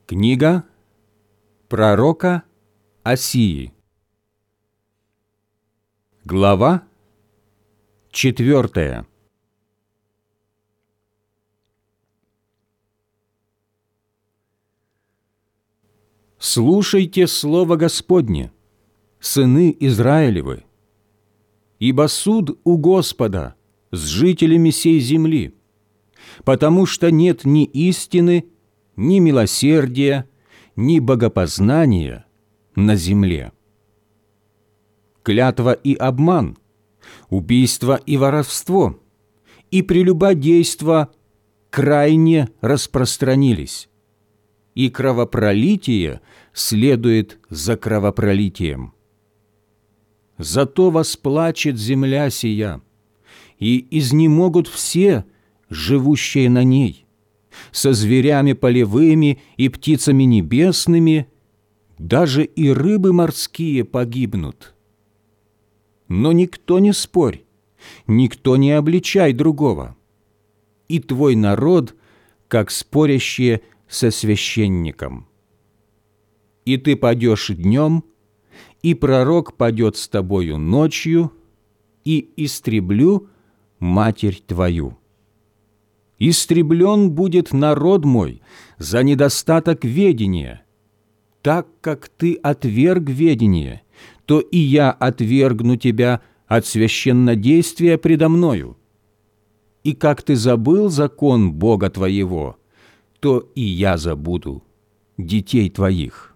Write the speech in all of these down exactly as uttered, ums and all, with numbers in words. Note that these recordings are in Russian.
Книга пророка Осии. Глава четвертая. Слушайте слово Господне, сыны Израилевы, ибо суд у Господа с жителями сей земли, потому что нет ни истины, ни милосердия, ни богопознания на земле. Клятва и обман, убийство и воровство, и прелюбодейство крайне распространились, и кровопролитие следует за кровопролитием. Зато восплачет земля сия, и изнемогут все, живущие на ней, со зверями полевыми и птицами небесными, даже и рыбы морские погибнут. Но никто не спорь, никто не обличай другого, и твой народ, как спорящие со священником. И ты падешь днем, и пророк падет с тобою ночью, и истреблю матерь твою. Истреблен будет народ мой за недостаток ведения. Так как ты отверг ведение, то и я отвергну тебя от священнодействия предо мною. И как ты забыл закон Бога твоего, то и я забуду детей твоих.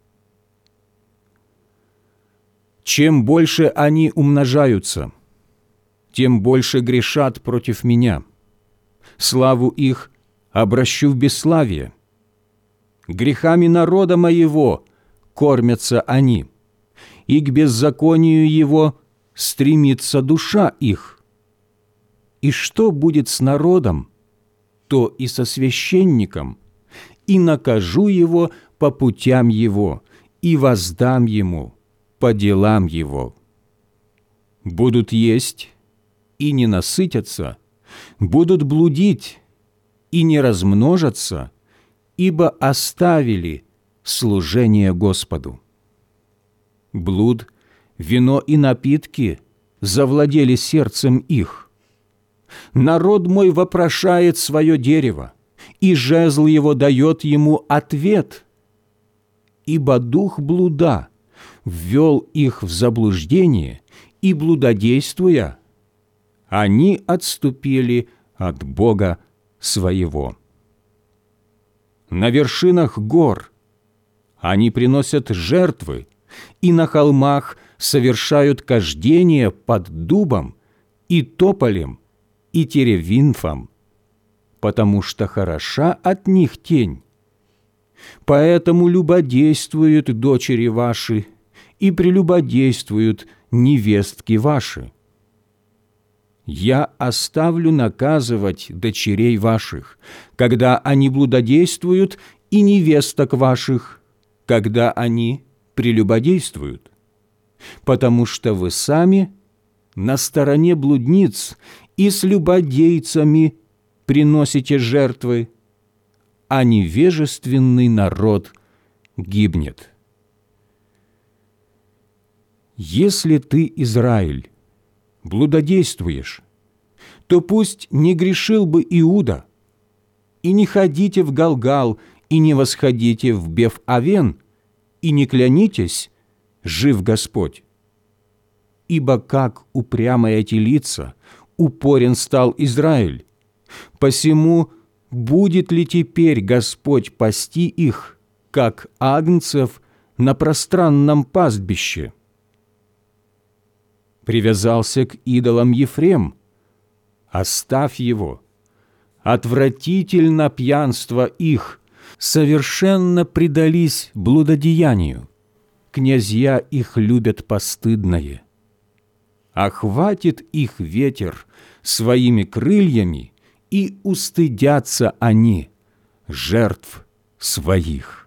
Чем больше они умножаются, тем больше грешат против меня. Славу их обращу в бесславие. Грехами народа моего кормятся они, и к беззаконию его стремится душа их. И что будет с народом, то и со священником, и накажу его по путям его, и воздам ему по делам его. Будут есть и не насытятся, будут блудить и не размножатся, ибо оставили служение Господу. Блуд, вино и напитки завладели сердцем их. Народ мой вопрошает свое дерево, и жезл его дает ему ответ, ибо дух блуда ввел их в заблуждение, и, блудодействуя, они отступили от Бога своего. На вершинах гор они приносят жертвы, и на холмах совершают кождение под дубом и тополем и теревинфом, потому что хороша от них тень. Поэтому любодействуют дочери ваши, и прелюбодействуют невестки ваши. Я оставлю наказывать дочерей ваших, когда они блудодействуют, и невесток ваших, когда они прелюбодействуют, потому что вы сами на стороне блудниц и с любодейцами приносите жертвы, а невежественный народ гибнет. Если ты, Израиль, блудодействуешь, то пусть не грешил бы Иуда, и не ходите в Галгал, и не восходите в Беф-Авен, и не клянитесь, жив Господь. Ибо как упрямая телица упорен стал Израиль, посему будет ли теперь Господь пасти их, как агнцев на пространном пастбище? Привязался к идолам Ефрем, оставь его. Отвратительно пьянство их, совершенно предались блудодеянию. Князья их любят постыдное. Охватит их ветер своими крыльями, и устыдятся они жертв своих.